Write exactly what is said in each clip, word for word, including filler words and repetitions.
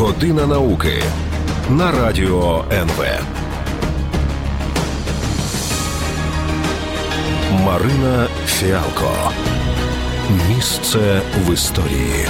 Година науки на радіо ен ве. Марина Фіалко. Місце в історії.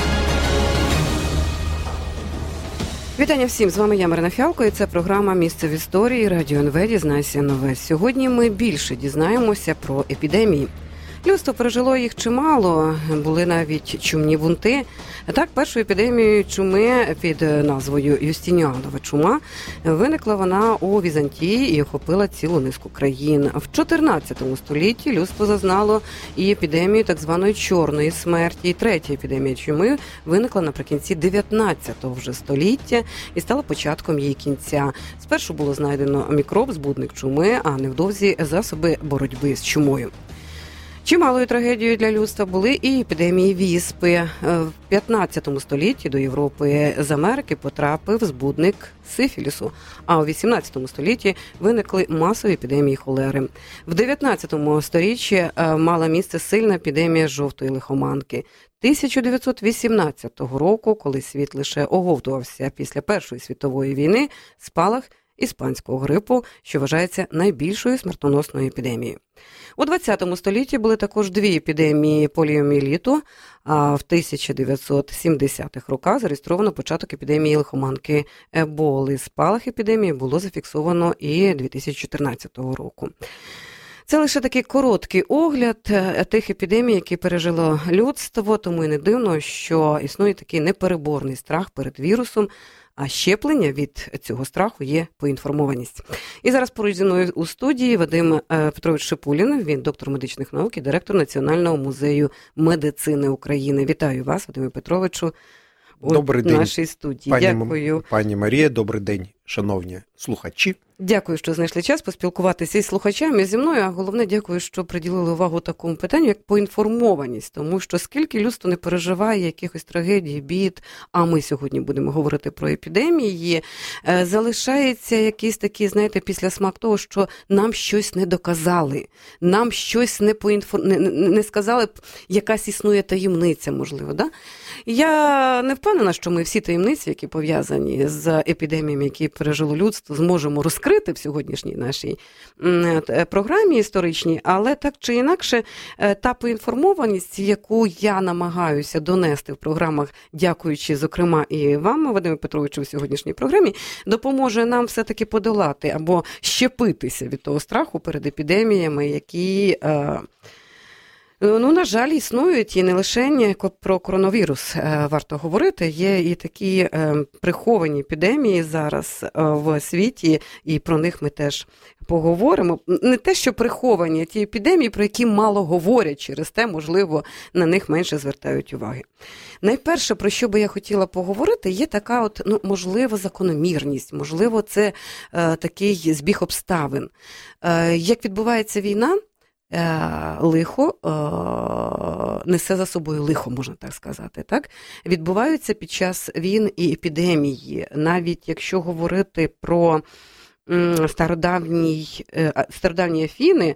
Вітання всім, з вами я, Марина Фіалко, і це програма «Місце в історії» радіо ен ве. Дізнайся нове. Сьогодні ми більше дізнаємося про епідемії. Людство пережило їх чимало, були навіть чумні бунти. Так, першою епідемією чуми під назвою Юстиніанова чума виникла вона у Візантії і охопила цілу низку країн. В чотирнадцятому столітті людство зазнало і епідемію так званої чорної смерті. І третя епідемія чуми виникла наприкінці дев'ятнадцятого вже століття і стала початком її кінця. Спершу було знайдено мікроб, збудник чуми, а невдовзі засоби боротьби з чумою. Чималою трагедією для людства були і епідемії віспи. В п'ятнадцятому столітті до Європи з Америки потрапив збудник сифілісу, а у вісімнадцятому столітті виникли масові епідемії холери. В дев'ятнадцятому сторіччі мала місце сильна епідемія жовтої лихоманки. тисяча дев'ятсот вісімнадцятого року, коли світ лише оговтувався після Першої світової війни, спалах іспанського грипу, що вважається найбільшою смертоносною епідемією. У двадцятому столітті були також дві епідемії поліомієліту, а в тисяча дев'ятсот сімдесятих роках зареєстровано початок епідемії лихоманки еболи. Спалах епідемії було зафіксовано і дві тисячі чотирнадцятого року. Це лише такий короткий огляд тих епідемій, які пережило людство, тому і не дивно, що існує такий непереборний страх перед вірусом, а щеплення від цього страху є поінформованість. І зараз поруч зі мною у студії Вадим Петрович Шипулін, він доктор медичних наук і директор Національного музею медицини України. Вітаю вас, Вадиме Петровичу, у добрий день, нашій студії. Пані, Дякую. Пані Марія, добрий день, шановні слухачі. Дякую, що знайшли час поспілкуватися із слухачами, зі мною, а головне, дякую, що приділили увагу такому питанню, як поінформованість, тому що скільки людство не переживає якихось трагедій, бід, а ми сьогодні будемо говорити про епідемії, залишається якийсь такий, знаєте, післясмак того, що нам щось не доказали, нам щось не, поінфор... не, не сказали, якась існує таємниця, можливо, да? Я не впевнена, що ми всі таємниці, які пов'язані з епідеміями, які пережило людство, зможемо розкрити в сьогоднішній нашій програмі історичній, але так чи інакше, та поінформованість, яку я намагаюся донести в програмах, дякуючи, зокрема, і вам, Вадиме Петровичу, в сьогоднішній програмі, допоможе нам все-таки подолати або щепитися від того страху перед епідеміями, які... Ну, на жаль, існують і не лише про коронавірус варто говорити, є і такі приховані епідемії зараз в світі, і про них ми теж поговоримо. Не те, що приховані, а ті епідемії, про які мало говорять, через те, можливо, на них менше звертають уваги. Найперше, про що би я хотіла поговорити, є така от, ну, можливо, закономірність, можливо, це е, такий збіг обставин. Е, як відбувається війна, лихо несе за собою лихо, можна так сказати. Так? Відбуваються під час війн і епідемії. Навіть якщо говорити про стародавні, стародавні Афіни,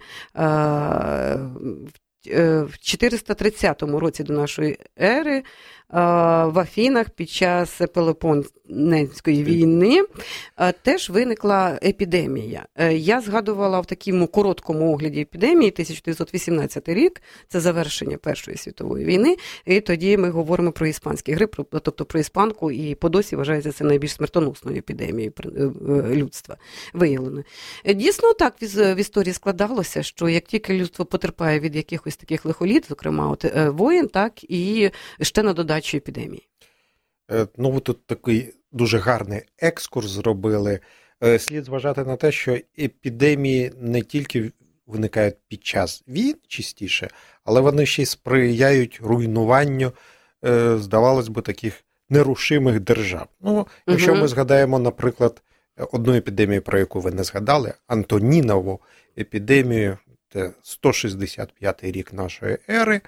в чотириста тридцятому році до нашої ери в Афінах під час Пелопоннезької війни теж виникла епідемія. Я згадувала в такому короткому огляді епідемії тисяча дев'ятсот вісімнадцятий рік, це завершення Першої світової війни, і тоді ми говоримо про іспанський грип, тобто про іспанку, і по досі вважається це найбільш смертоносною епідемією людства виявлено. Дійсно так в історії складалося, що як тільки людство потерпає від якихось таких лихоліт, зокрема от воєн, так і ще на додачу епідемії. Ну, ви тут такий дуже гарний екскурс зробили. Слід зважати на те, що епідемії не тільки виникають під час війн частіше, але вони ще й сприяють руйнуванню, здавалось би, таких нерушимих держав. Ну, якщо угу. ми згадаємо, наприклад, одну епідемію, про яку ви не згадали, Антонінову епідемію, це сто шістдесят п'ятий рік нашої ери.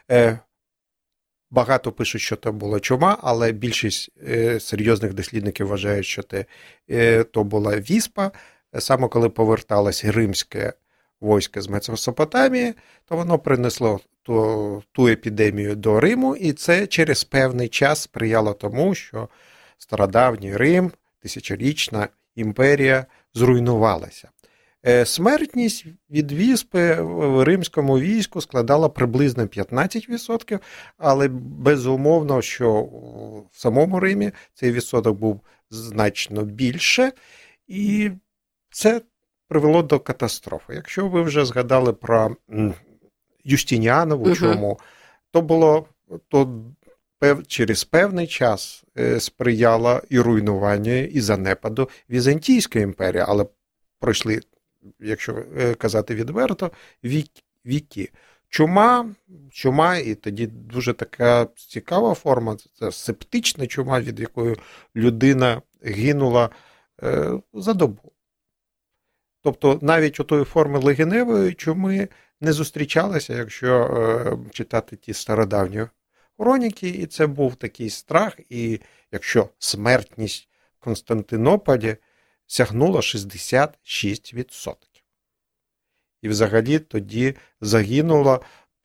Багато пишуть, що це була чума, але більшість е, серйозних дослідників вважають, що це е, то була віспа. Саме коли поверталось римське військо з Месопотамії, то воно принесло ту, ту епідемію до Риму, і це через певний час сприяло тому, що стародавній Рим, тисячорічна імперія зруйнувалася. Смертність від віспи в римському війську складала приблизно п'ятнадцять відсотків, але безумовно, що в самому Римі цей відсоток був значно більше, і це привело до катастрофи. Якщо ви вже згадали про Юстиніанову чуму, угу. то було то через певний час сприяло і руйнуванню, і занепаду Візантійської імперії, але пройшли, якщо казати відверто, віки. Чума, чума, і тоді дуже така цікава форма, це септична чума, від якої людина гинула е, за добу. Тобто навіть у тої форми легеневої чуми не зустрічалися, якщо е, читати ті стародавні хроніки, і це був такий страх, і якщо смертність в Константинополі сягнула шістдесят шість відсотків. І взагалі тоді загинуло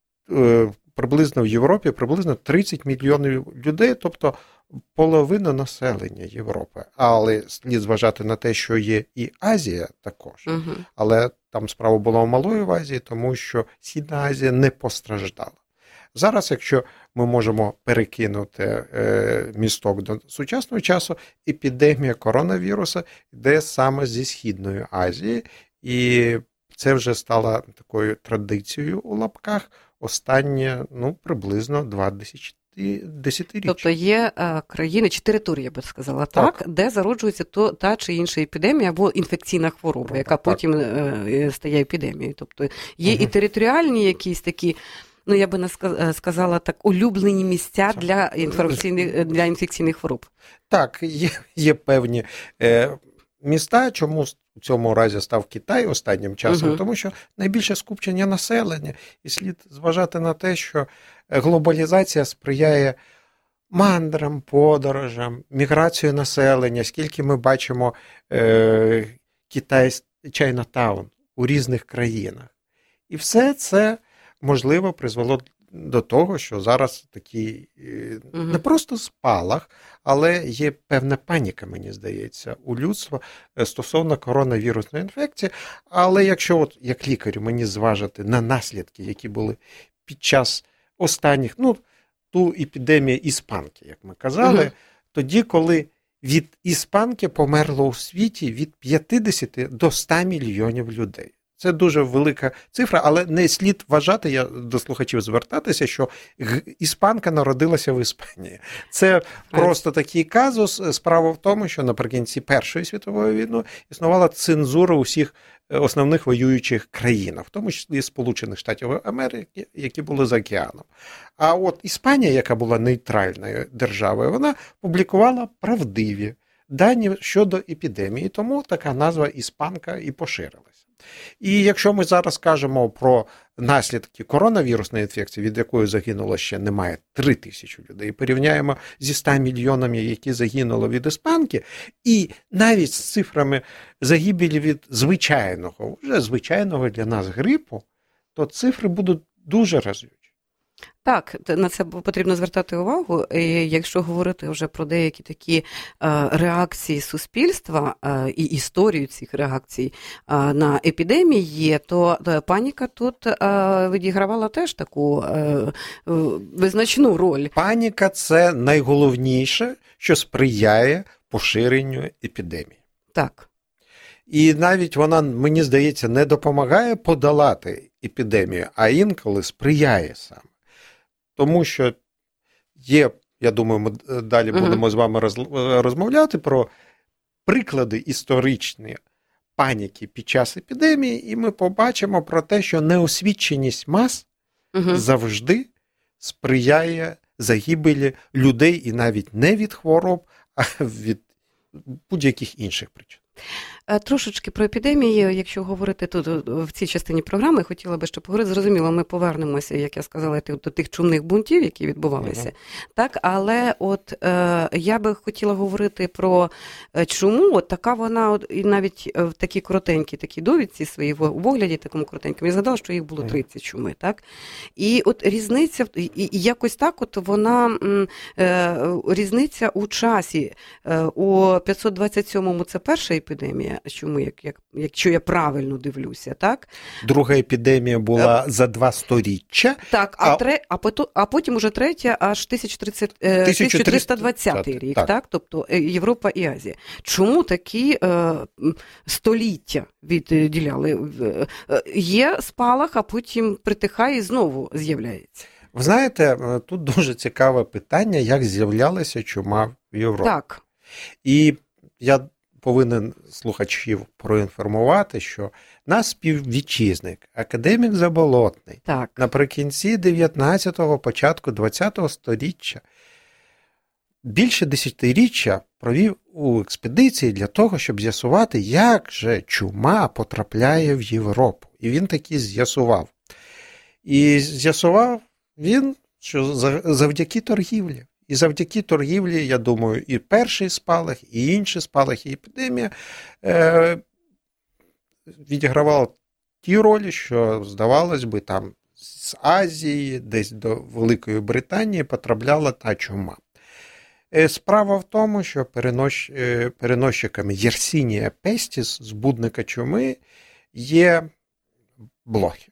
е, приблизно в Європі приблизно тридцять мільйонів людей, тобто половина населення Європи. Але слід зважати на те, що є і Азія також. Угу. Але там справа була в Малої Азії, тому що Східна Азія не постраждала. Зараз, якщо ми можемо перекинути е, місток до сучасного часу, епідемія коронавіруса йде саме зі Східної Азії, і це вже стало такою традицією у лапках останнє, ну, приблизно два десятиріччя. Тобто є е, країни чи території, я би сказала, так, так де зароджується то, та чи інша епідемія або інфекційна хвороба, яка так. потім е, стає епідемією. Тобто є угу. і територіальні якісь такі, ну, я би не сказала так, улюблені місця для інфекційних, для інфекційних хвороб. Так, є, є певні е, міста, чому в цьому разі став Китай останнім часом, угу. тому що найбільше скупчення населення, і слід зважати на те, що глобалізація сприяє мандрам, подорожам, міграцію населення, скільки ми бачимо е, Китай, Чайнатаун у різних країнах. І все це можливо призвело до того, що зараз такий угу. не просто спалах, але є певна паніка, мені здається, у людства стосовно коронавірусної інфекції. Але якщо от як лікарю мені зважити на наслідки, які були під час останніх, ну, ту епідемію іспанки, як ми казали, угу. тоді, коли від іспанки померло у світі від п'ятдесят до ста мільйонів людей. Це дуже велика цифра, але не слід вважати, я до слухачів звертатися, що іспанка народилася в Іспанії. Це просто такий казус. Справа в тому, що наприкінці Першої світової війни існувала цензура у всіх основних воюючих країнах, в тому числі Сполучених Штатів Америки, які були за океаном. А от Іспанія, яка була нейтральною державою, вона публікувала правдиві дані щодо епідемії, тому така назва іспанка і поширилася. І якщо ми зараз кажемо про наслідки коронавірусної інфекції, від якої загинуло ще немає три тисячі людей, і порівняємо зі ста мільйонами, які загинуло від іспанки, і навіть з цифрами загибелі від звичайного, вже звичайного для нас грипу, то цифри будуть дуже разючі. Так, на це потрібно звертати увагу. І якщо говорити вже про деякі такі реакції суспільства і історію цих реакцій на епідемії, то паніка тут відігравала теж таку визначну роль. Паніка – це найголовніше, що сприяє поширенню епідемії. Так. І навіть вона, мені здається, не допомагає подолати епідемію, а інколи сприяє саме. Тому що є, я думаю, ми далі uh-huh. будемо з вами розмовляти про приклади історичні паніки під час епідемії, і ми побачимо про те, що неосвіченість мас uh-huh. завжди сприяє загибелі людей і навіть не від хвороб, а від будь-яких інших причин. Трошечки про епідемії, якщо говорити тут в цій частині програми, хотіла би ще поговорити. Зрозуміло, ми повернемося, як я сказала, до тих чумних бунтів, які відбувалися. Uh-huh. Так, але от е, я би хотіла говорити про чуму. От така вона, от, і навіть в такій коротенькій такій довідці своїй в огляді, такому коротенькому, я згадала, що їх було тридцять чуми, так? І от різниця, і, і якось так от вона, е, різниця у часі. Е, у п'ятсот двадцять сьомому це перша епідемія, чому, як, як, якщо я правильно дивлюся, так? Друга епідемія була за два сторіччя. Так, а, а... Тре, а, потім, а потім уже третя аж тисяча триста двадцятий рік, так. так? Тобто Європа і Азія. Чому такі е, століття відділяли? Є спалах, а потім притихає і знову з'являється. Ви знаєте, тут дуже цікаве питання, як з'являлася чума в Європі. Так. І я повинен слухачів проінформувати, що наш співвітчизник, академік Заболотний, так. наприкінці дев'ятнадцятого, початку двадцятого сторіччя більше десятиріччя провів у експедиції для того, щоб з'ясувати, як же чума потрапляє в Європу. І він таки з'ясував. І з'ясував він, що завдяки торгівлі. І завдяки торгівлі, я думаю, і перший спалах, і інші спалахи, і епідемія е- відігравала ті ролі, що, здавалось би, там з Азії, десь до Великої Британії потрапляла та чума. Е- справа в тому, що перенос... е- переносчиками Yersinia pestis, збудника чуми, є блохи.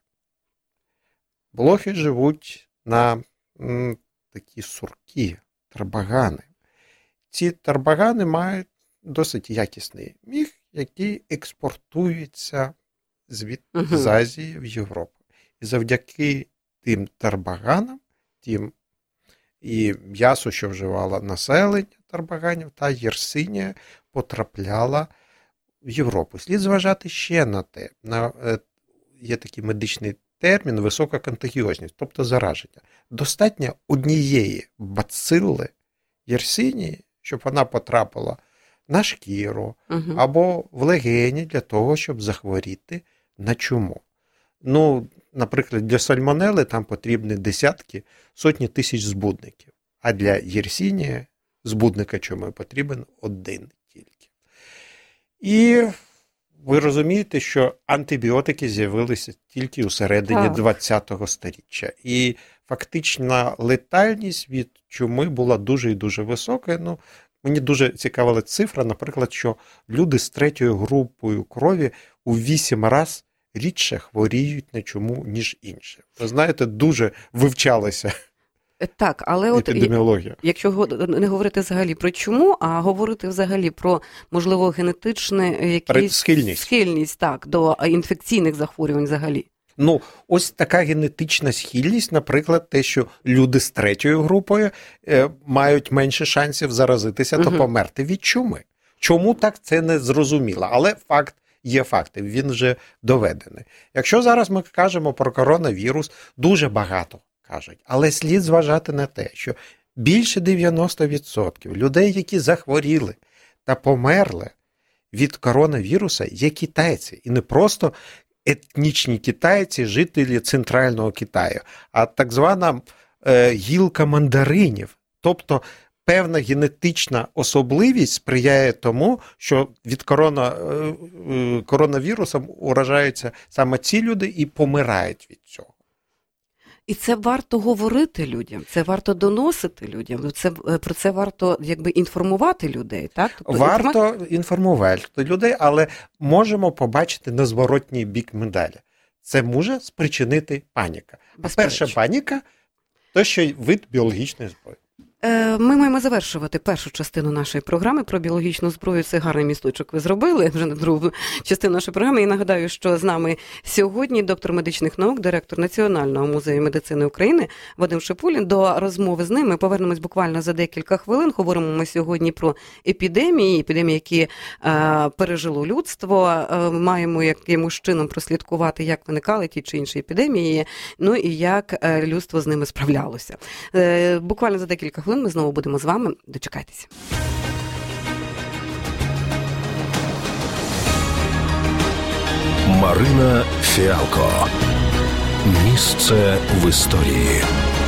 Блохи живуть на м, такі сурки, тарбагани. Ці тарбагани мають досить якісний міх, який експортується звід uh-huh. з Азії в Європу. І завдяки тим тарбаганам, тим і м'ясо, що вживало населення тарбаганів, та Yersinia потрапляла в Європу. Слід зважати ще на те, на, є такий медичний термін висока контагіозність, тобто зараження. Достатньо однієї бацили Yersinia, щоб вона потрапила на шкіру uh-huh. або в легені для того, щоб захворіти на чуму. Ну, наприклад, для сальмонели там потрібні десятки, сотні тисяч збудників, а для Yersinia, збудника чуми, потрібен один тільки. І ви розумієте, що антибіотики з'явилися тільки у середині двадцятого сторіччя. І фактична летальність від чуми була дуже і дуже висока. Ну, мені дуже цікавила цифра, наприклад, що люди з третьою групою крові у вісім разів рідше хворіють на чуму, ніж інші. Ви знаєте, дуже вивчалася. Так, але от якщо не говорити взагалі про чуму, а говорити взагалі про, можливо, генетичне якісь схильність. схильність так, до інфекційних захворювань взагалі. Ну, ось така генетична схильність, наприклад, те, що люди з третьою групою е, мають менше шансів заразитися угу. та померти від чуми. Чому так, це не зрозуміло, але факт є фактом, він вже доведений. Якщо зараз ми кажемо про коронавірус, дуже багато кажуть, але слід зважати на те, що більше дев'яносто відсотків людей, які захворіли та померли від коронавіруса, є китайці. І не просто етнічні китайці, жителі Центрального Китаю, а так звана е, гілка мандаринів. Тобто певна генетична особливість сприяє тому, що від корона, е, коронавірусом уражаються саме ці люди і помирають від цього. І це варто говорити людям, це варто доносити людям, це, про це варто якби інформувати людей, так? Тобто, варто інформа... інформувати людей, але можемо побачити на зворотній бік медалі. Це може спричинити паніка. А перша паніка – то, що вид біологічної зброї. Ми маємо завершувати першу частину нашої програми про біологічну зброю. Це гарний місточок ви зробили, вже на другу частину нашої програми. І нагадаю, що з нами сьогодні доктор медичних наук, директор Національного музею медицини України Вадим Шипулін. До розмови з ним ми повернемось буквально за декілька хвилин. Говоримо ми сьогодні про епідемії, епідемії, які е, пережило людство. Е, маємо якимось чином прослідкувати, як виникали ті чи інші епідемії, ну і як е, людство з ними справлялося. Е, буквально за декілька хвилин ми знову будемо з вами. Дочекайтеся. Марина Фіалко. Місце в історії.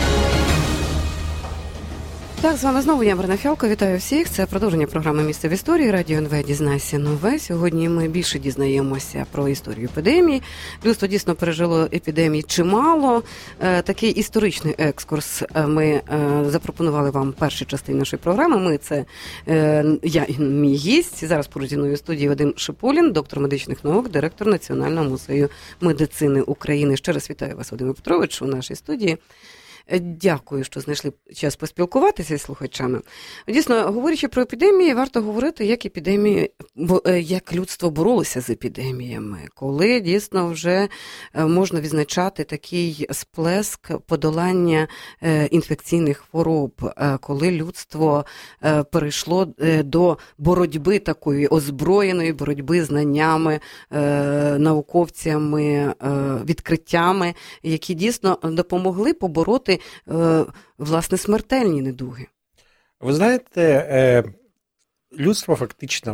Так, з вами знову я, Марина Фіалко. Вітаю всіх. Це продовження програми «Місце в історії». Радіо ен ве «Дізнайся нове». Сьогодні ми більше дізнаємося про історію епідемії. Людство дійсно пережило епідемії чимало. Такий історичний екскурс ми запропонували вам в першій частині нашої програми. Ми – це я і мій гість. Зараз поруч зі мною в студії Вадим Шипулін, доктор медичних наук, директор Національного музею медицини України. Ще раз вітаю вас, Вадиме Петрович, у нашій студії. Дякую, що знайшли час поспілкуватися з слухачами. Дійсно, говорячи про епідемії, варто говорити, як епідемії, як людство боролося з епідеміями, коли дійсно вже можна відзначати такий сплеск подолання інфекційних хвороб, коли людство перейшло до боротьби такої озброєної боротьби знаннями, науковцями, відкриттями, які дійсно допомогли побороти власне, смертельні недуги. Ви знаєте, людство фактично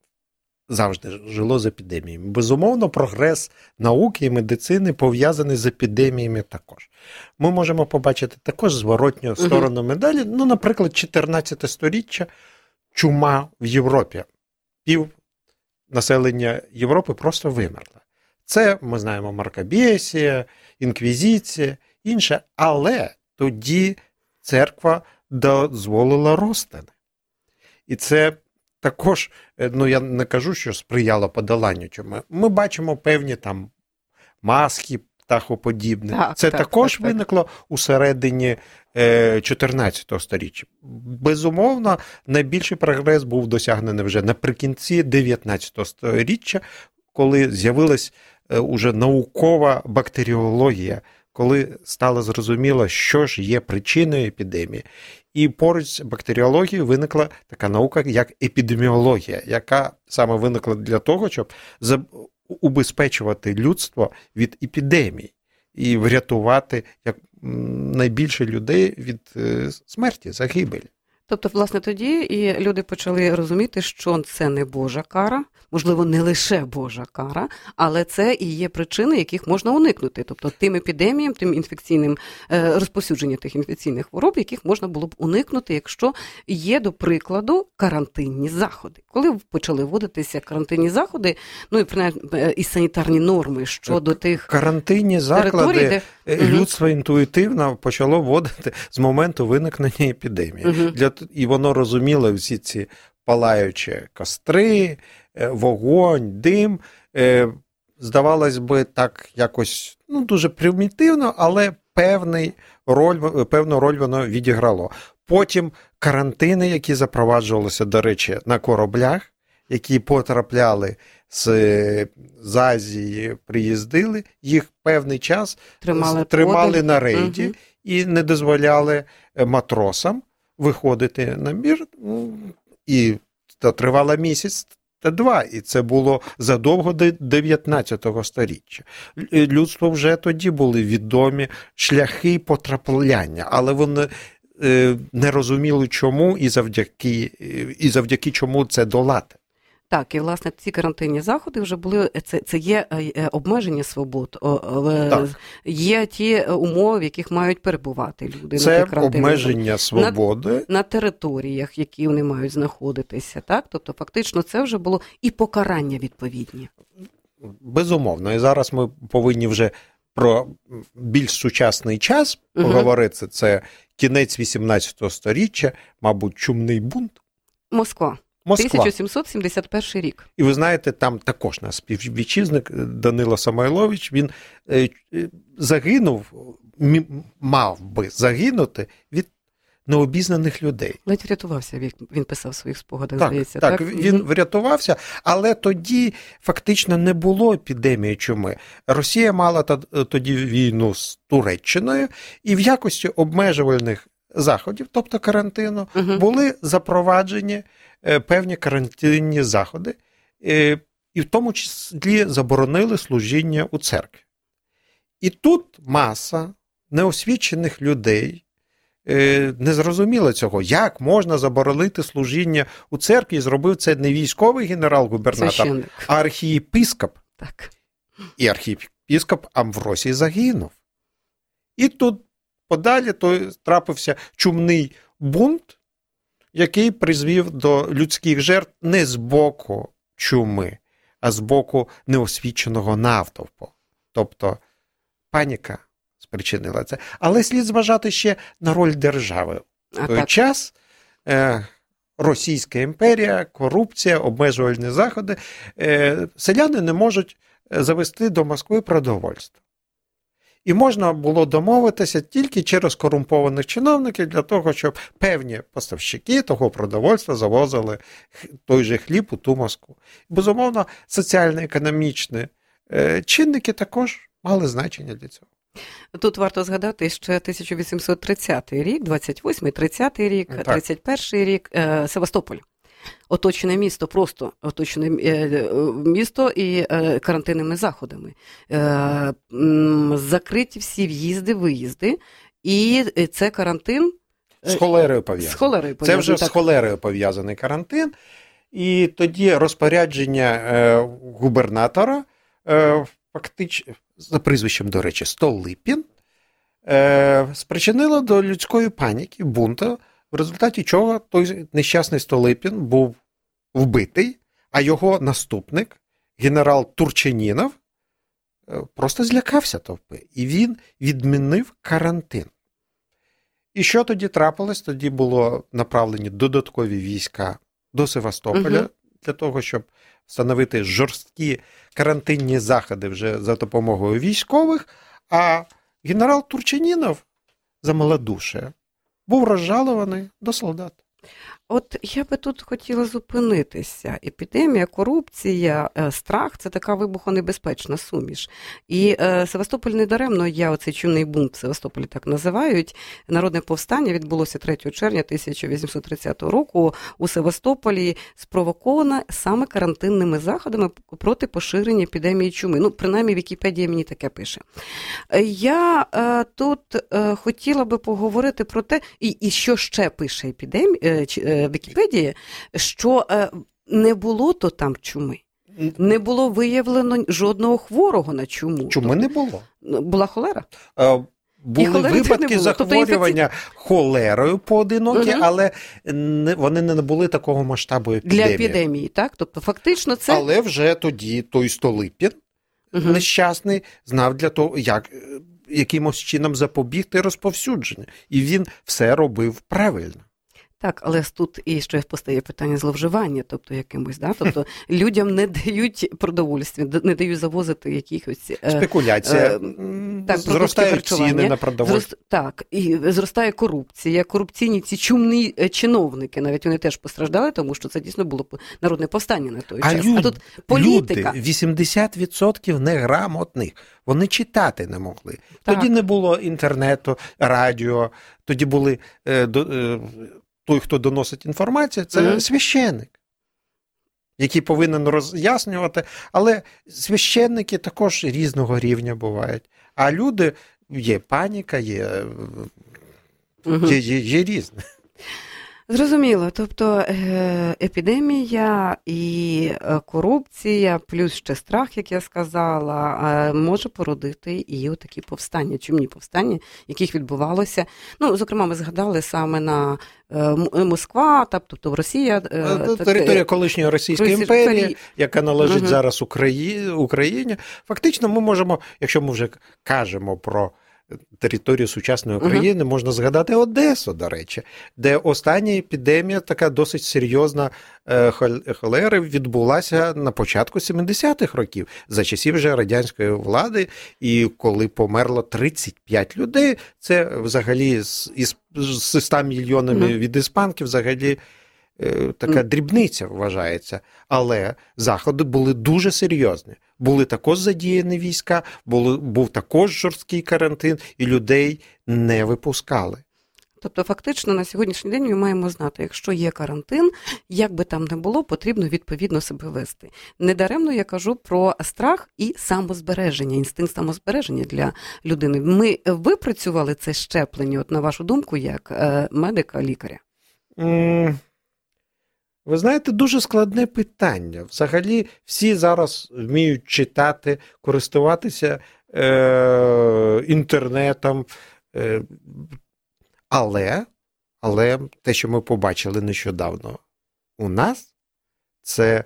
завжди жило з епідеміями. Безумовно, прогрес науки і медицини пов'язаний з епідеміями також. Ми можемо побачити також зворотню сторону угу. медалі. Ну, наприклад, чотирнадцяте сторіччя, чума в Європі. Пів населення Європи просто вимерло. Це, ми знаємо, Мракобесія, інквізиція, інше, але тоді церква дозволила розтини. І це також, ну я не кажу, що сприяло подоланню чому. Ми бачимо певні там маски птахоподібні. Так, це так, також так, виникло так. у середині чотирнадцятого сторіччя. Безумовно, найбільший прогрес був досягнений вже наприкінці дев'ятнадцятого сторіччя, коли з'явилась уже наукова бактеріологія, коли стало зрозуміло, що ж є причиною епідемії. І поруч з бактеріологією виникла така наука, як епідеміологія, яка саме виникла для того, щоб убезпечувати людство від епідемій і врятувати як найбільше людей від смерті, загибелі. Тобто, власне, тоді і люди почали розуміти, що це не Божа кара, можливо, не лише Божа кара, але це і є причини, яких можна уникнути. Тобто тим епідеміям, тим інфекційним розповсюдженням тих інфекційних хвороб, яких можна було б уникнути, якщо є, до прикладу, карантинні заходи. Коли почали вводитися карантинні заходи, ну і принаймні і санітарні норми щодо тих карантинні заклади, де... людство інтуїтивно почало вводити з моменту виникнення епідемії. Угу. Для... І воно розуміло всі ці палаючі костри, вогонь, дим, здавалось би, так якось ну, дуже примітивно, але певний роль, певну роль воно відіграло. Потім карантини, які запроваджувалися, до речі, на кораблях, які потрапляли з, з Азії, приїздили, їх певний час тримали, тримали на рейді угу. і не дозволяли матросам виходити на бір, і це тривало місяць та два, і це було задовго до дев'ятнадцятого сторіччя. Людству вже тоді були відомі шляхи потрапляння, але вони не розуміли чому і завдяки, і завдяки чому це долати. Так, і, власне, ці карантинні заходи вже були, це, це є обмеження свобод, так. є ті умови, в яких мають перебувати люди. Це на обмеження свободи. На, на територіях, які вони мають знаходитися, так? Тобто, фактично, це вже було і покарання відповідні. Безумовно, і зараз ми повинні вже про більш сучасний час поговорити. Угу. Це кінець вісімнадцятого сторіччя, мабуть, чумний бунт. Москва. Москва. тисяча сімсот сімдесят перший рік. І ви знаєте, там також наш співвітчизник Данило Самойлович, він загинув, мав би загинути від необізнаних людей. Ледь врятувався, він писав в своїх спогадах, так, здається. Так, так, він врятувався, але тоді фактично не було епідемії чуми. Росія мала тоді війну з Туреччиною, і в якості обмежувальних заходів, тобто карантину, угу. були запроваджені певні карантинні заходи, і в тому числі заборонили служіння у церкві. І тут маса неосвічених людей не зрозуміла цього. Як можна заборонити служіння у церкві? І зробив це не військовий генерал-губернатор, а архієпископ. Так. І архієпископ Амвросій загинув. І тут подалі то трапився чумний бунт, який призвів до людських жертв не з боку чуми, а з боку неосвіченого натовпу. Тобто паніка спричинила це. Але слід зважати ще на роль держави. В А той так. час е, Російська імперія, корупція, обмежувальні заходи. Е, селяни не можуть завести до Москви продовольство. І можна було домовитися тільки через корумпованих чиновників для того, щоб певні поставщики того продовольства завозили той же хліб у ту Москву. Безумовно, соціально-економічні чинники також мали значення для цього. Тут варто згадати ще тисяча вісімсот тридцятий рік, двадцять восьмий, тридцятий рік, Так. тридцять перший рік, е, Севастополь. Оточене місто, просто оточене місто і е, карантинними заходами. Е, м, закриті всі в'їзди, виїзди, і це карантин З холерою пов'язаний. з холерою Це пов'язаний, вже так. з холерою пов'язаний карантин. І тоді розпорядження е, губернатора, е, фактично, за прізвищем, до речі, Столипін, е, спричинило до людської паніки, бунту, в результаті чого той нещасний Столипін був вбитий, а його наступник, генерал Турчинінов, е, просто злякався товпи. І він відмінив карантин. І що тоді трапилось? Тоді було направлені додаткові війська до Севастополя, Угу. для того, щоб встановити жорсткі карантинні заходи вже за допомогою військових, а генерал Турчинінов за малодушие був розжалований до солдат. От я би тут хотіла зупинитися. Епідемія, корупція, е, страх – це така вибухонебезпечна суміш. І е, Севастополь недаремно, я оцей чумний бунт в Севастополі так називають. Народне повстання відбулося третього червня тисяча вісімсот тридцятого року у Севастополі, спровоковане саме карантинними заходами проти поширення епідемії чуми. Ну, принаймні, Вікіпедія мені таке пише. Е, Я е, тут е, хотіла би поговорити про те, і, і що ще пише епідемія, е, чи, е, Вікіпедія, що е, не було то там чуми. Не було виявлено жодного хворого на чуму. Чуми не було. Була холера? Е, Були холери не випадки було. захворювання холерою поодинокі, Угу. але не, вони не були такого масштабу епідемії. Для епідемії, так? Тобто фактично це... Але вже тоді той Столипін, Угу. нещасний, знав для того, як е, якимось чином запобігти розповсюдженню. І він все робив правильно. Так, але тут і ще постає питання зловживання, тобто якимось, да? Тобто людям не дають продовольствя, не дають завозити якихось... е, Спекуляція. е, так, зростають харчування. ціни на продовольство. Зрост... Так, і зростає корупція, корупційні ці чумні е, чиновники, навіть вони теж постраждали, тому що це дійсно було народне повстання на той А, час. люд... А тут політика. Люди, вісімдесят відсотків неграмотних, вони читати не могли. Так. Тоді не було інтернету, радіо, тоді були... Е, до, е, той, хто доносить інформацію, це mm-hmm. священник, який повинен роз'яснювати, але священники також різного рівня бувають. А люди, є паніка, є, mm-hmm. є, є, є різне. Зрозуміло, тобто епідемія і корупція, плюс ще страх, як я сказала, може породити і отакі повстання, чумні повстання, яких відбувалося. Ну, зокрема, ми згадали саме на Москва, тобто Росія. Територія колишньої Російської імперії, яка належить угу. зараз Україні, Україні. Фактично ми можемо, якщо ми вже кажемо про територію сучасної України, uh-huh. можна згадати Одесу, до речі, де остання епідемія, така досить серйозна холери, відбулася на початку сімдесятих років, за часів вже радянської влади, і коли померло тридцять п'ять людей, це взагалі з, із, з ста мільйонами uh-huh. від іспанків взагалі така дрібниця вважається. Але заходи були дуже серйозні. Були також задіяні війська, були, був також жорсткий карантин, і людей не випускали. Тобто, фактично, на сьогоднішній день ми маємо знати, якщо є карантин, як би там не було, потрібно відповідно себе вести. Недаремно я кажу про страх і самозбереження, інстинкт самозбереження для людини. Ми випрацювали це щеплення, от на вашу думку, як медика, лікаря? Mm. Ви знаєте, дуже складне питання. Взагалі всі зараз вміють читати, користуватися е- інтернетом. Е- але, але те, що ми побачили нещодавно у нас, це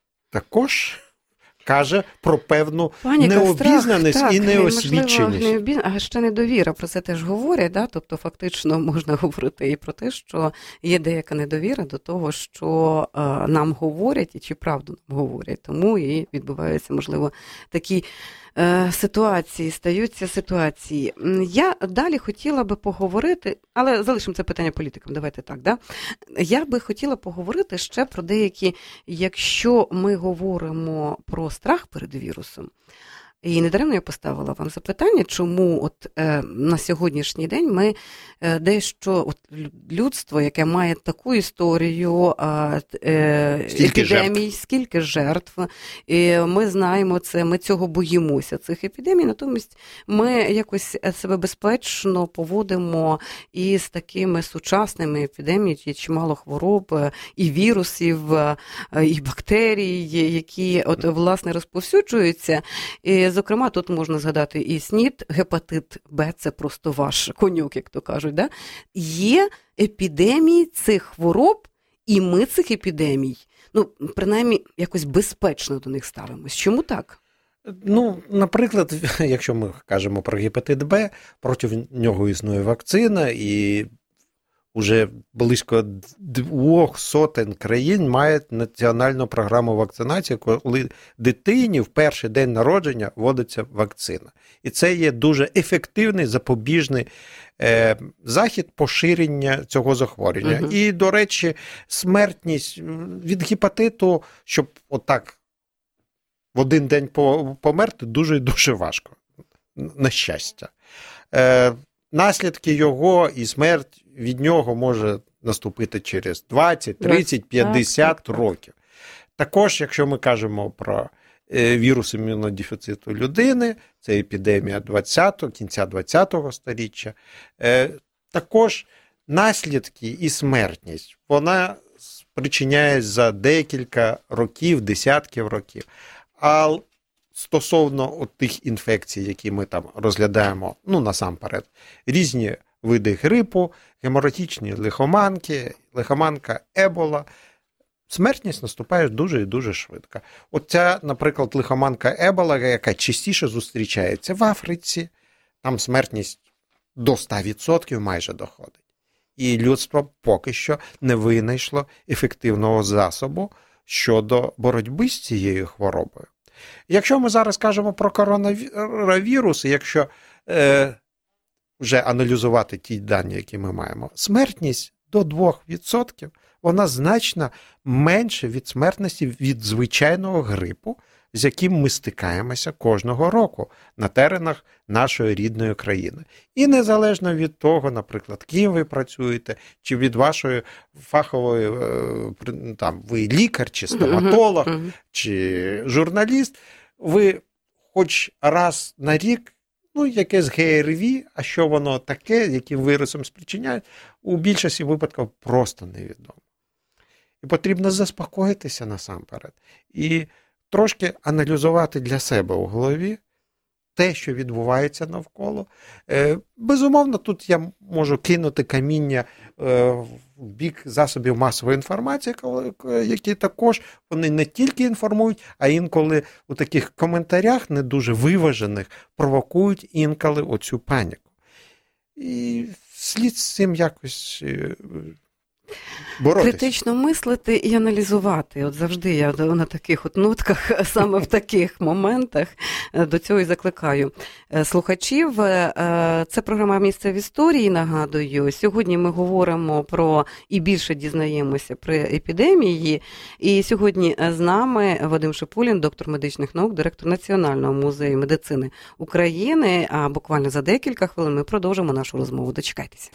також каже про певну Паніка, необізнаність страх, і так, неосвіченість. Необіз... А ще недовіра, про це теж говорять, да? Тобто фактично можна говорити і про те, що є деяка недовіра до того, що е, нам говорять і чи правду нам говорять. Тому і відбуваються, можливо, такі е, ситуації, стаються ситуації. Я далі хотіла би поговорити, але залишимо це питання політикам, давайте так, да? Я би хотіла поговорити ще про деякі, якщо ми говоримо про страх перед вірусом. І недаремно я поставила вам запитання, чому от е, на сьогоднішній день ми е, дещо от, людство, яке має таку історію е, е, скільки епідемій, жертв? скільки жертв, і ми знаємо це, ми цього боїмося, цих епідемій, натомість ми якось себе безпечно поводимо і з такими сучасними епідеміями, є чимало хвороб, і вірусів, і бактерій, які от, власне розповсюджуються. І, зокрема, тут можна згадати і СНІД, гепатит Б, це просто ваш коньок, як то кажуть. Да? Є епідемії цих хвороб, і ми цих епідемій, ну, принаймні, якось безпечно до них ставимось. Чому так? Ну, наприклад, якщо ми кажемо про гепатит Б, проти нього існує вакцина, і уже близько двох сотень країн мають національну програму вакцинації, коли дитині в перший день народження вводиться вакцина. І це є дуже ефективний запобіжний е, захід поширення цього захворювання. Угу. І, до речі, смертність від гепатиту, щоб отак в один день померти, дуже і дуже важко, на щастя. Е, наслідки його і смерть від нього може наступити через двадцять, тридцять, п'ятдесят так, так, років. Також, якщо ми кажемо про вірус імунодефіциту людини, це епідемія двадцятого, кінця двадцятого сторіччя, також наслідки і смертність, вона спричиняється за декілька років, десятків років. А стосовно от тих інфекцій, які ми там розглядаємо, ну, насамперед, різні види грипу, геморагічні лихоманки, лихоманка Ебола, смертність наступає дуже і дуже швидко. Оця, наприклад, лихоманка Ебола, яка частіше зустрічається в Африці, там смертність до ста відсотків майже доходить. І людство поки що не винайшло ефективного засобу щодо боротьби з цією хворобою. Якщо ми зараз кажемо про коронавірус, якщо е, вже аналізувати ті дані, які ми маємо, смертність до двох відсотків, вона значно менше від смертності від звичайного грипу, з яким ми стикаємося кожного року на теренах нашої рідної країни. І незалежно від того, наприклад, ким ви працюєте, чи від вашої фахової, там, ви лікар, чи стоматолог, uh-huh. чи журналіст, ви хоч раз на рік, ну, якесь ге ер ві, а що воно таке, яким вірусом спричиняють, у більшості випадків просто невідомо. І потрібно заспокоїтися насамперед. І трошки аналізувати для себе у голові те, що відбувається навколо. Безумовно, тут я можу кинути каміння в бік засобів масової інформації, які також вони не тільки інформують, а інколи у таких коментарях не дуже виважених провокують інколи оцю паніку. І слід з цим якось боротися. Критично мислити і аналізувати. От завжди я на таких от нотках, саме в таких моментах до цього і закликаю слухачів. Це програма «Місце в історії», нагадую. Сьогодні ми говоримо про і більше дізнаємося про епідемії. І сьогодні з нами Вадим Шипулін, доктор медичних наук, директор Національного музею медицини України. А буквально за декілька хвилин ми продовжимо нашу розмову. Дочекайтеся.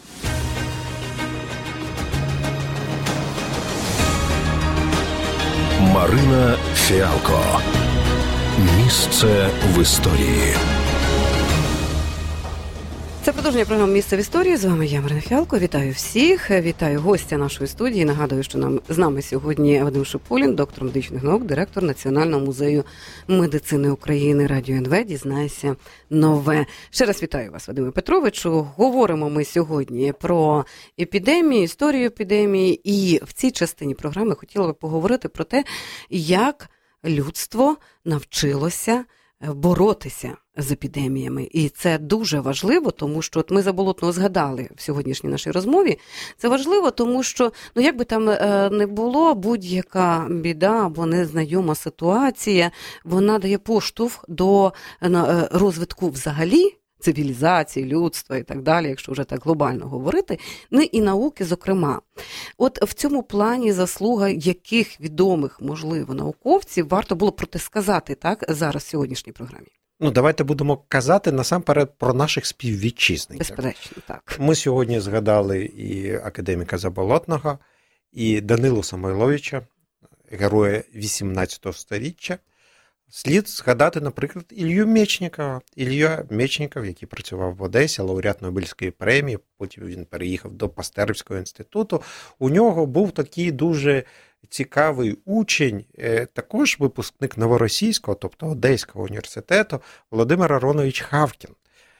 Марина Фіалко. Місце в історії. Це продовження програми «Місце в історії». З вами я, Марина Фіалко. Вітаю всіх. Вітаю гостя нашої студії. Нагадую, що нам з нами сьогодні Вадим Шипулін, доктор медичних наук, директор Національного музею медицини України. Радіо ен ве «Дізнайся нове». Ще раз вітаю вас, Вадиме Петровичу. Говоримо ми сьогодні про епідемію, історію епідемії. І в цій частині програми хотіла би поговорити про те, як людство навчилося боротися з епідеміями. І це дуже важливо, тому що от ми за Болотного згадали в сьогоднішній нашій розмові. Це важливо, тому що, ну як би там не було, будь-яка біда або незнайома ситуація, вона дає поштовх до розвитку взагалі цивілізації, людства і так далі, якщо вже так глобально говорити, ну і науки, зокрема. От в цьому плані заслуга яких відомих, можливо, науковців варто було про те сказати, так, зараз в сьогоднішній програмі? Ну, давайте будемо казати насамперед про наших співвітчизників. Безперечно, так. Ми сьогодні згадали і академіка Заболотного, і Данилу Самойловича, героя вісімнадцятого сторіччя. Слід згадати, наприклад, Ілью Мечникова. Ілля Мечников, який працював в Одесі, лауреат Нобелівської премії, потім він переїхав до Пастерівського інституту. У нього був такий дуже цікавий учень, також випускник Новоросійського, тобто Одеського університету, Володимир Аронович Хавкін,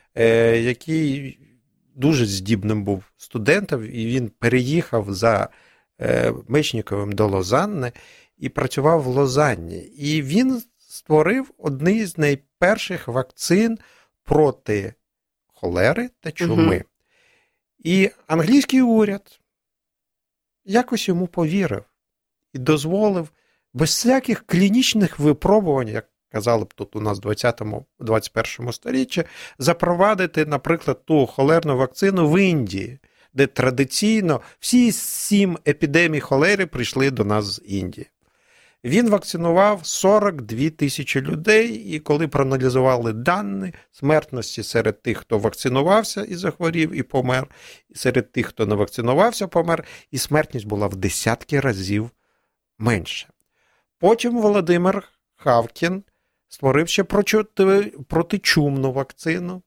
який дуже здібним був студентом, і він переїхав за Мечниковим до Лозанни і працював в Лозанні. І він створив одні з найперших вакцин проти холери та чуми. Угу. І англійський уряд якось йому повірив і дозволив без всяких клінічних випробувань, як казали б тут у нас в двадцятому двадцять першому сторіччі, запровадити, наприклад, ту холерну вакцину в Індії, де традиційно всі сім епідемій холери прийшли до нас з Індії. Він вакцинував сорок дві тисячі людей, і коли проаналізували дані смертності серед тих, хто вакцинувався і захворів, і помер, і серед тих, хто не вакцинувався, помер, і смертність була в десятки разів менше. Потім Володимир Хавкін створив ще протичумну вакцину,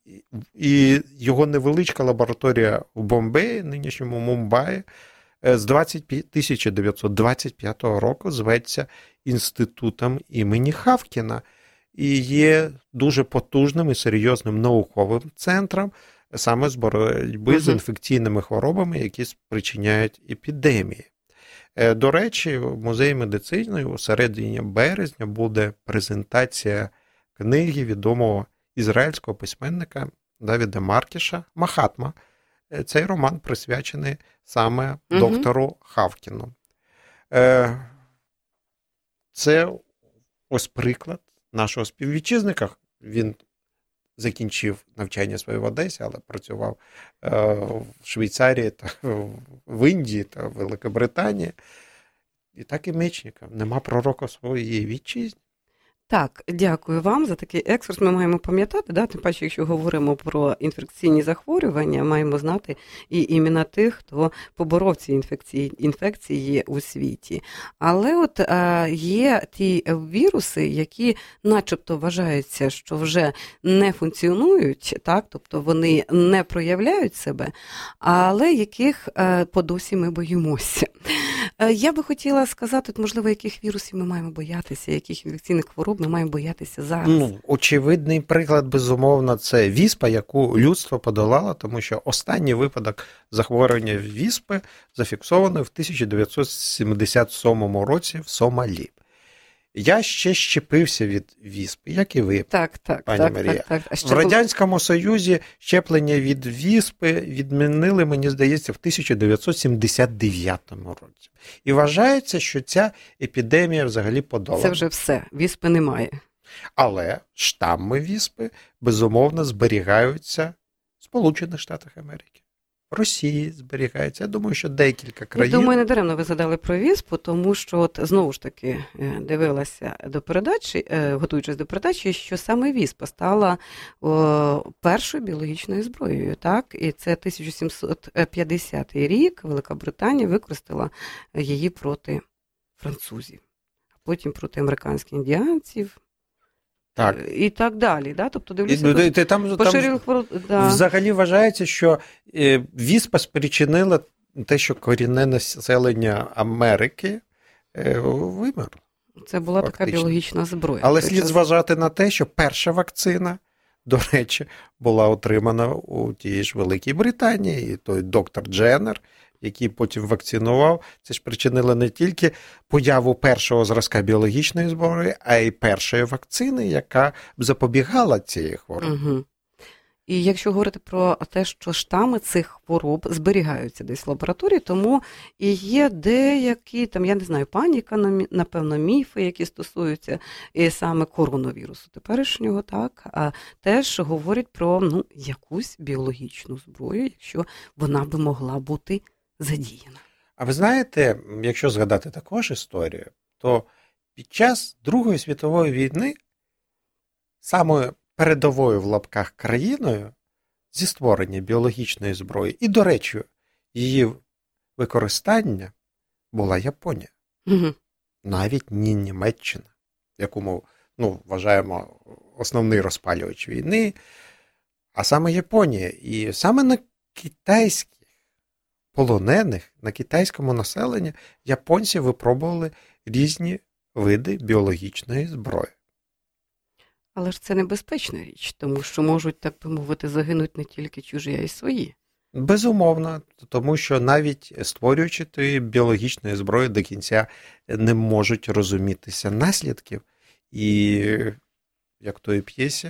і його невеличка лабораторія в Бомбеї, нинішньому Мумбаї, з тисяча дев'ятсот двадцять п'ятого року зветься Інститутом імені Хавкіна і є дуже потужним і серйозним науковим центром саме з боротьби угу. з інфекційними хворобами, які спричиняють епідемії. До речі, в музеї медицини у середині березня буде презентація книги відомого ізраїльського письменника Давіда Маркіша «Махатма». Цей роман присвячений саме угу. доктору Хавкіну. Це ось приклад нашого співвітчизника. Він закінчив навчання своє в Одесі, але працював в Швейцарії, та в Індії та в Великобританії. І так і Мечников. Нема пророка своєї вітчизні. Так, дякую вам за такий екскурс. Ми маємо пам'ятати, да, тим паче, якщо говоримо про інфекційні захворювання, маємо знати і імена тих, хто поборов ці інфекції, інфекції у світі. Але от а, є ті віруси, які начебто вважаються, що вже не функціонують, так, тобто вони не проявляють себе, але яких а, по досі ми боїмося. Я би хотіла сказати, можливо, яких вірусів ми маємо боятися, яких інфекційних хвороб ми маємо боятися зараз. Ну, очевидний приклад, безумовно, це віспа, яку людство подолало, тому що останній випадок захворювання віспи зафіксований в тисяча дев'ятсот сімдесят сьомому році в Сомалі. Я ще щепився від віспи, як і ви, так, так, пані так, Марія. Так, так. А ще в Радянському Союзі щеплення від віспи відмінили, мені здається, в тисяча дев'ятсот сімдесят дев'ятому році. І вважається, що ця епідемія взагалі подолана. Це вже все, віспи немає. Але штамми віспи, безумовно, зберігаються в Сполучених Штатах Америки. В Росії зберігається. Я думаю, що декілька країн. Я думаю, не даремно ви згадали про віспу, тому що от знову ж таки дивилася до передачі, готуючись до передачі, що саме віспа стала о, першою біологічною зброєю, так? І це тисяча сімсот п'ятдесятий рік Велика Британія використала її проти французів, а потім проти американських індіанців. Так. і так далі. Да? Тобто, дивлюся, І, тут ти, там, поширюваних хвороб. Да. Взагалі вважається, що віспа спричинила те, що корінне населення Америки вимерло. Це була фактично така біологічна зброя. Але слід зважати на те, що перша вакцина, до речі, була отримана у тій ж Великій Британії. І той доктор Дженнер, який потім вакцинував, це ж причинило не тільки появу першого зразка біологічної зброї, а й першої вакцини, яка б запобігала цієї хвороби. Угу. І якщо говорити про те, що штами цих хвороб зберігаються десь в лабораторії, тому і є деякі, там, я не знаю, паніка, напевно, міфи, які стосуються і саме коронавірусу теперішнього, так, а теж говорять про, ну, якусь біологічну зброю, якщо вона би могла бути задіяна. А ви знаєте, якщо згадати також історію, то під час Другої світової війни самою передовою в лапках країною зі створення біологічної зброї і, до речі, її використання була Японія. Угу. Навіть не Німеччина, яку ми, ну, вважаємо основний розпалювач війни, а саме Японія. І саме на китайських полонених, на китайському населенні японці випробували різні види біологічної зброї. Але ж це небезпечна річ, тому що можуть, так би мовити, загинути не тільки чужі, а й свої. Безумовно, тому що навіть створюючи тої біологічної зброї до кінця не можуть розумітися наслідків. І, як в тої п'єсі,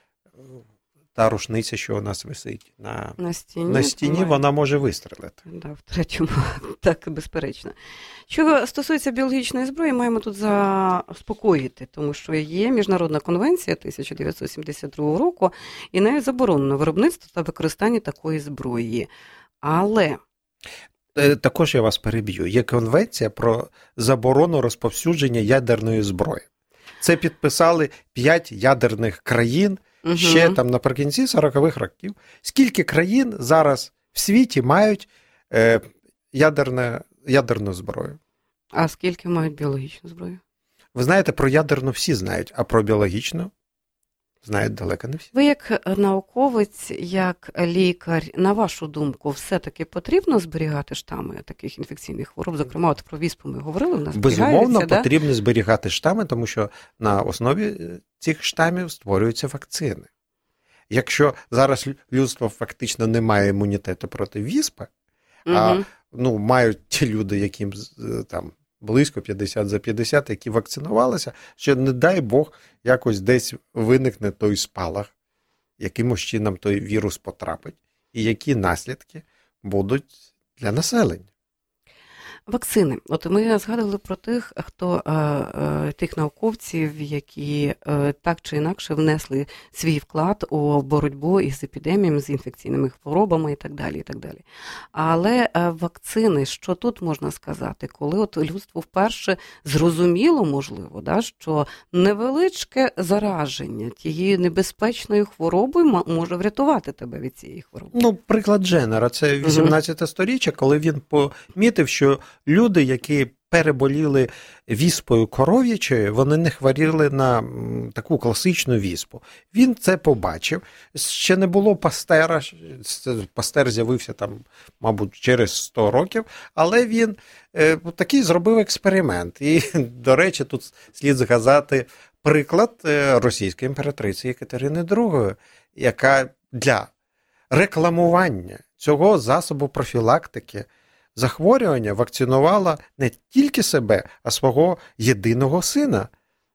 та рушниця, що у нас висить на, на стіні, на стіні вона може вистрелити. Да, в третьому, так, безперечно. Що стосується біологічної зброї, маємо тут заспокоїти, тому що є Міжнародна конвенція тисяча дев'ятсот сімдесят другого року, і навіть заборонено виробництво та використання такої зброї. Але... Також я вас переб'ю. Є конвенція про заборону розповсюдження ядерної зброї. Це підписали п'ять ядерних країн, угу. ще там наприкінці сорокових років. Скільки країн зараз в світі мають е, ядерне, ядерну зброю? А скільки мають біологічну зброю? Ви знаєте, про ядерну всі знають, а про біологічну знають далеко не всі. Ви як науковець, як лікар, на вашу думку, все-таки потрібно зберігати штами таких інфекційних хвороб? Зокрема, от про віспу ми говорили, у нас безумовно, да? потрібно зберігати штами, тому що на основі цих штамів створюються вакцини. Якщо зараз людство фактично не має імунітету проти віспи, угу. а ну, мають ті люди, яким там близько п'ятдесят за п'ятдесят, які вакцинувалися, що, не дай Бог, якось десь виникне той спалах, якимось чином той вірус потрапить, і які наслідки будуть для населення. Вакцини. От ми згадували про тих, хто тих науковців, які так чи інакше внесли свій вклад у боротьбу із епідеміями, з інфекційними хворобами і так далі, і так далі. Але вакцини, що тут можна сказати, коли от людство вперше зрозуміло, можливо, да, що невеличке зараження тією небезпечною хворобою може врятувати тебе від цієї хвороби? Ну, приклад Дженнера, це вісімнадцяте сторіччя, коли він помітив, що люди, які переболіли віспою коров'ячою, вони не хворіли на таку класичну віспу. Він це побачив. Ще не було Пастера, Пастер з'явився там, мабуть, через сто років, але він е, такий зробив експеримент. І, до речі, тут слід згадати приклад російської імператриці Екатерини другої, яка для рекламування цього засобу профілактики захворювання вакцинувала не тільки себе, а свого єдиного сина,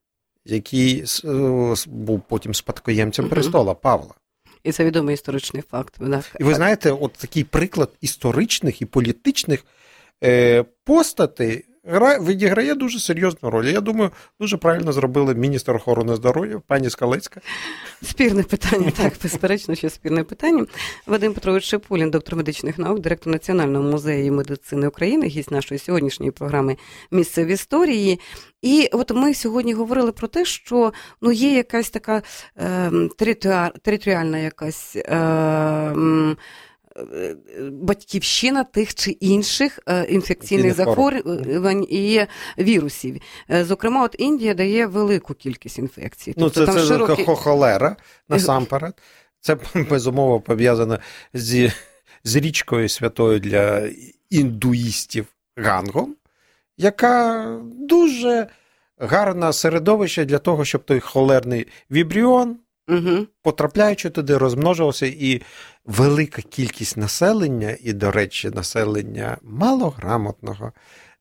який був потім спадкоємцем престола, Павла. І це відомий історичний факт. І ви знаєте, от такий приклад історичних і політичних е, постатей відіграє дуже серйозну роль. Я думаю, дуже правильно зробили міністр охорони здоров'я, пані Скалецька. Спірне питання, так, безперечно, що спірне питання. Вадим Петрович Шипулін, доктор медичних наук, директор Національного музею медицини України, гість нашої сьогоднішньої програми «Місце в історії». І от ми сьогодні говорили про те, що ну, є якась така е, територіальна якась е, батьківщина тих чи інших інфекційних захворювань і вірусів. Зокрема, от Індія дає велику кількість інфекцій. Ну, тобто, це, там це широкі... холера, насамперед. Це, безумовно, пов'язано з, з річкою святою для індуїстів Гангом, яка дуже гарне середовище для того, щоб той холерний вібріон, угу. потрапляючи туди, розмножувався, і велика кількість населення, і, до речі, населення малограмотного,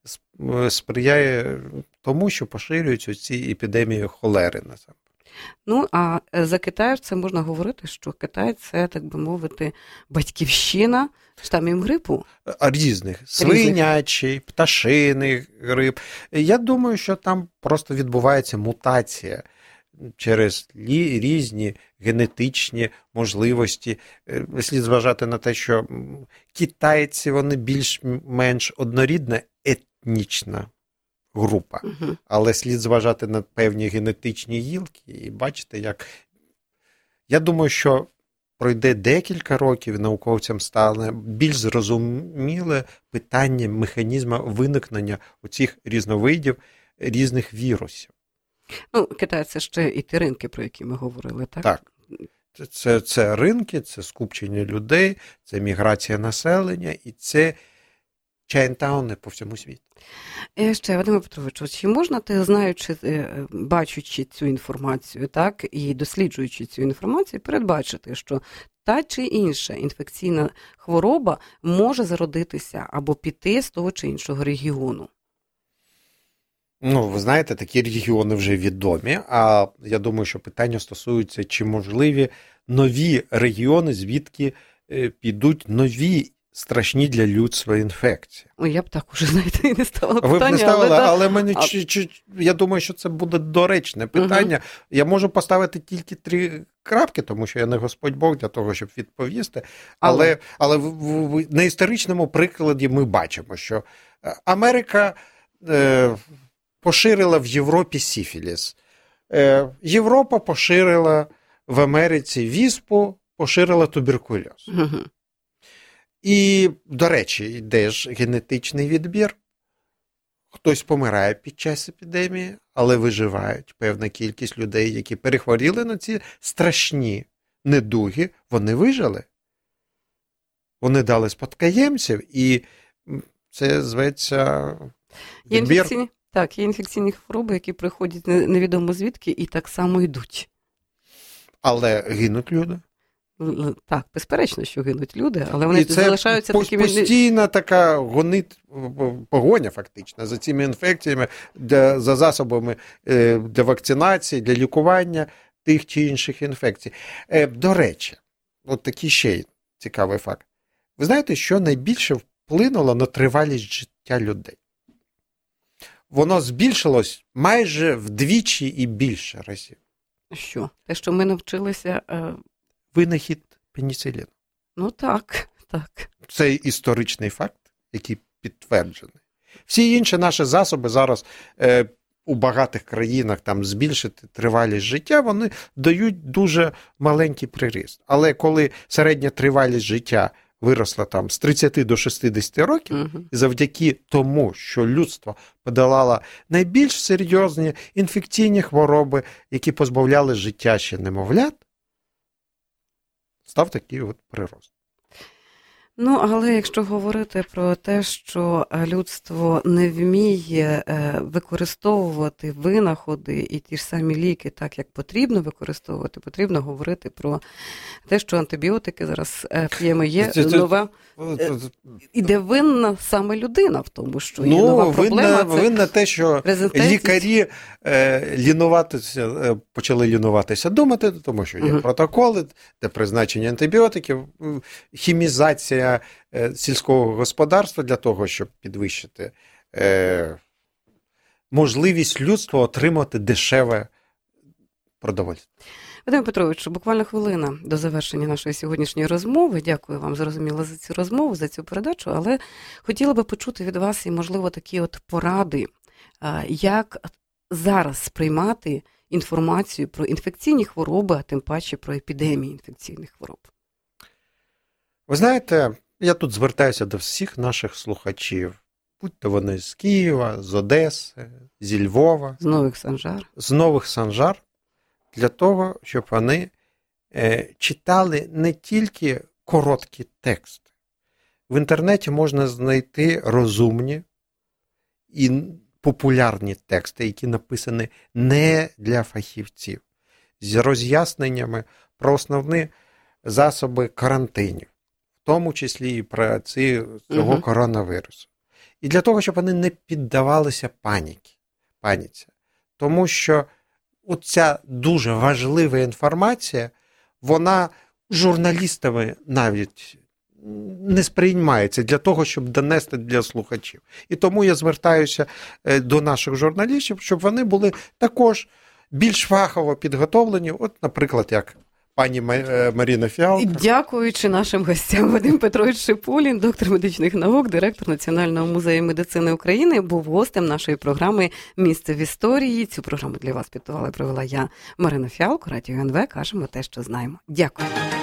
сприяє тому, що поширюються ці епідемії холери. Ну, а за Китай це можна говорити, що Китай – це, так би мовити, батьківщина штамів грипу? Різних. Свинячий, пташиний грип. Я думаю, що там просто відбувається мутація через різні генетичні можливості. Слід зважати на те, що китайці, вони більш-менш однорідна етнічна група. Угу. Але слід зважати на певні генетичні гілки і бачите, як... Я думаю, що пройде декілька років, науковцям стане більш зрозуміле питання механізму виникнення оцих різновидів різних вірусів. Ну, Китай – це ще і ті ринки, про які ми говорили, так? Так. Це, це ринки, це скупчення людей, це міграція населення і це чайнтауни по всьому світу. І ще, Вадиме Петровичу, чи можна ти, знаючи, бачучи цю інформацію, так, і досліджуючи цю інформацію, передбачити, що та чи інша інфекційна хвороба може зародитися або піти з того чи іншого регіону? Ну, ви знаєте, такі регіони вже відомі, а я думаю, що питання стосується, чи можливі нові регіони, звідки підуть нові страшні для людства інфекції. О, я б так уже, знаєте, і не ставила питання. Ви б не ставили, але, але мені, а... чи, чи, я думаю, що це буде доречне питання. Угу. Я можу поставити тільки три крапки, тому що я не Господь Бог для того, щоб відповісти. Але, але... але в, в, в, на історичному прикладі ми бачимо, що Америка е, поширила в Європі сифіліс. Е, Європа поширила в Америці віспу, поширила туберкульоз. Угу. І, до речі, йде ж генетичний відбір. Хтось помирає під час епідемії, але виживають. Певна кількість людей, які перехворіли на ці страшні недуги, вони вижили. Вони дали спадкоємців, і це зветься відбір. Є інфекційні, так, є інфекційні хвороби, які приходять невідомо звідки і так само йдуть. Але гинуть люди. Так, безперечно, що гинуть люди, але вони залишаються такими... Постійна така гонит, погоня фактично за цими інфекціями, для, за засобами для вакцинації, для лікування тих чи інших інфекцій. До речі, от такий ще цікавий факт. Ви знаєте, що найбільше вплинуло на тривалість життя людей? Воно збільшилось майже вдвічі і більше разів. Що? Те, що ми навчилися... Винахід пеніциліну. Ну так, так. Це історичний факт, який підтверджений. Всі інші наші засоби зараз е, у багатих країнах там збільшити тривалість життя, вони дають дуже маленький приріст. Але коли середня тривалість життя виросла там з тридцяти до шістдесяти років, угу. завдяки тому, що людство подолало найбільш серйозні інфекційні хвороби, які позбавляли життя ще немовлят, став такий от прирост. Ну, але якщо говорити про те, що людство не вміє використовувати винаходи і ті ж самі ліки так, як потрібно використовувати, потрібно говорити про те, що антибіотики зараз п'ємо є нова... І де винна саме людина в тому, що є ну, нова проблема. Винна, це винна те, що лікарі е, лінуватися, почали лінуватися думати, тому що є угу. протоколи, де призначення антибіотиків, хімізація е, сільського господарства для того, щоб підвищити е, можливість людства отримати дешеве продовольство. Вадиме Петровичу, буквально хвилина до завершення нашої сьогоднішньої розмови. Дякую вам, зрозуміло, за цю розмову, за цю передачу, але хотіла би почути від вас і, можливо, такі от поради, як зараз сприймати інформацію про інфекційні хвороби, а тим паче про епідемії інфекційних хвороб. Ви знаєте, я тут звертаюся до всіх наших слухачів. Будь-то вони з Києва, з Одеси, зі Львова. З Нових Санжар. З Нових Санжар. Для того, щоб вони е, читали не тільки короткі тексти. В інтернеті можна знайти розумні і популярні тексти, які написані не для фахівців, з роз'ясненнями про основні засоби карантинів, в тому числі і про ці, цього угу. коронавірусу. І для того, щоб вони не піддавалися паніки, паніці. Тому що оця дуже важлива інформація, вона журналістами навіть не сприймається для того, щоб донести для слухачів. І тому я звертаюся до наших журналістів, щоб вони були також більш фахово підготовлені, от, наприклад, як пані Марина Фіалко. Дякуючи нашим гостям, Вадим Петрович Шипулін, доктор медичних наук, директор Національного музею медицини України, був гостем нашої програми «Місце в історії». Цю програму для вас підготувала і провела я, Марина Фіалко, Радіо ен ве. Кажемо те, що знаємо. Дякую.